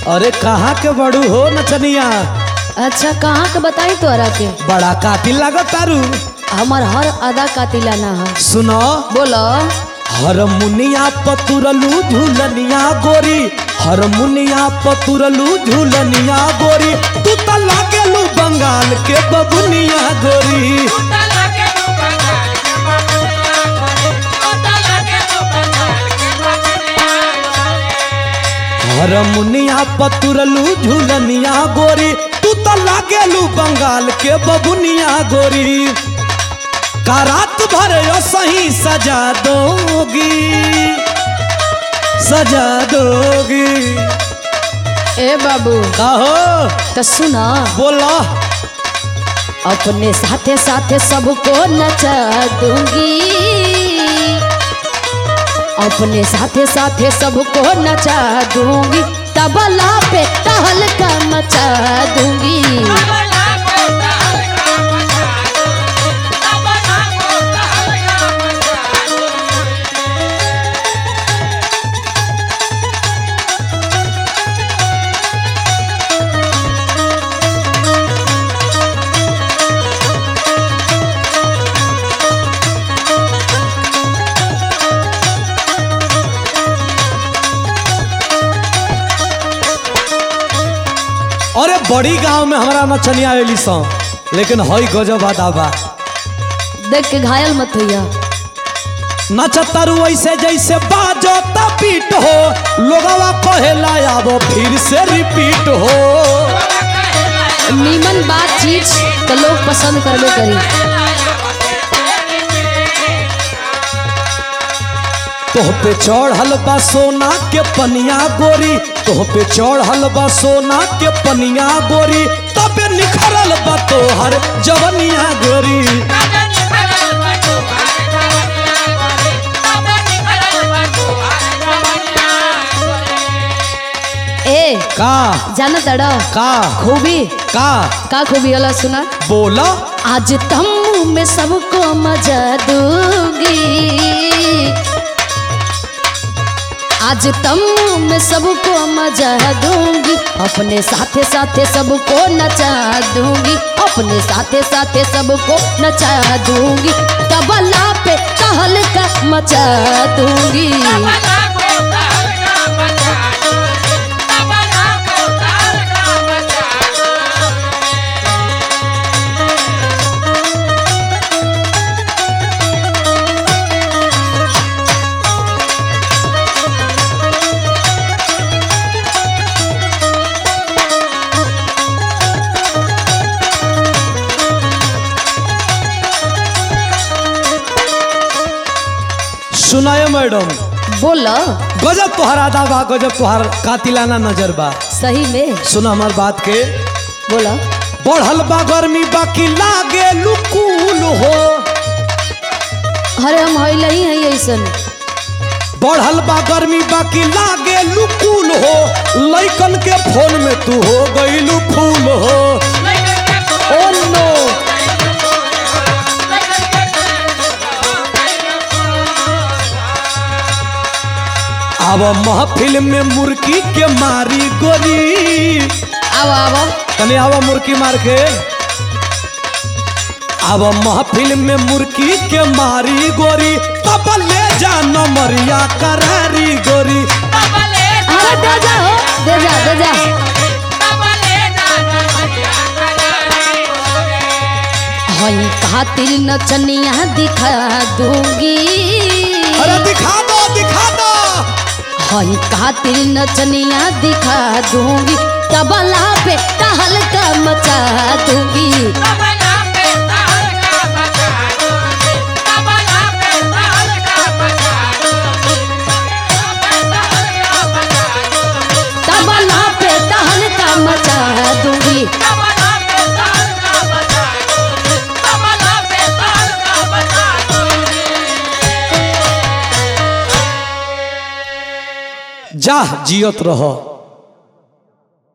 अरे कहाँ के बड़ू हो नचनिया? अच्छा कहाँ के बताई तोरा के? बड़ा कातिल लागत तारू। हमार हर अदा कातिला ना है। सुनो बोलो। हरमुनिया पतुरलू झूलनिया गोरी, हरमुनिया पतुरलू झूलनिया गोरी, तू तो लागेलू बंगाल के बबुनिया गोरी। हरमुनिया पतुरलू झूलनिया गोरी, तू तो लागेलू बंगाल के बबुनिया गोरी। का रात भर यो सही सजा दोगी, सजा दोगी। ए बाबू कहो तो सुना। बोला। अपने साथे साथे सबको नचा दूंगी, अपने साथे साथे सबको नचा दूंगी, तबला पे तहलका मचा दूंगी। अरे बड़ी गांव में हमारा नचनिया आवेली सौ, लेकिन हई गजब आदाबा। देख के घायल मत होइया। नचतरू ऐसे जैसे बाजो ता पीट हो, लोगवा कहेला आबो फिर से रिपीट हो। नीमन बात चीज तो लोग पसंद करबे करी। तोह पे चढ़ल बा सोना के पनिया गोरी, तोह पे चढ़ल बा सोना के पनिया गोरी, तबे निखरल बा तोहर जवनिया गोरी। ए का जाना तड़ा का खूबी का खूबी वाला सुना। बोला। आज तम्बू में सबको मजा दूंगी, आज तम्बू में सबको मजा दूंगी, अपने साथे साथे सबको नचा दूंगी, अपने साथे साथे सबको नचा दूंगी, तबला पे तहलका मचा दूंगी। सुनायो मैडम। बोला। गजब तोहर आदा बा, गजब तोहर कातिलाना नजर बा। सही में। सुना हमार बात के। बोला। बढ़ल बा गर्मी बाकी लागे लुकूल हो। अरे हम हईला ही है ऐसन। बढ़ल बा गर्मी बाकी लागे लुकूल हो, लइकन के फोन में तू हो गइलू फूल हो। Oh no. अब महफिल में मुर्गी के मारी गोरी। आओ आओ तने आवा मुर्गी मार के। अब महफिल में मुर्गी के मारी गोरी, तब ले जा नमरिया करारी गोरी। अरे दे जा हो, दे जा दे जा। हई खातिर नचनिया दिखा दूंगी, अरे दिखा दो दिखा दो। हई खातिर नचनिया दिखा दूंगी, तबला पे तहलका मचा दूंगी। तबला पे तहलका मचा दूंगी। जा जियत रहो।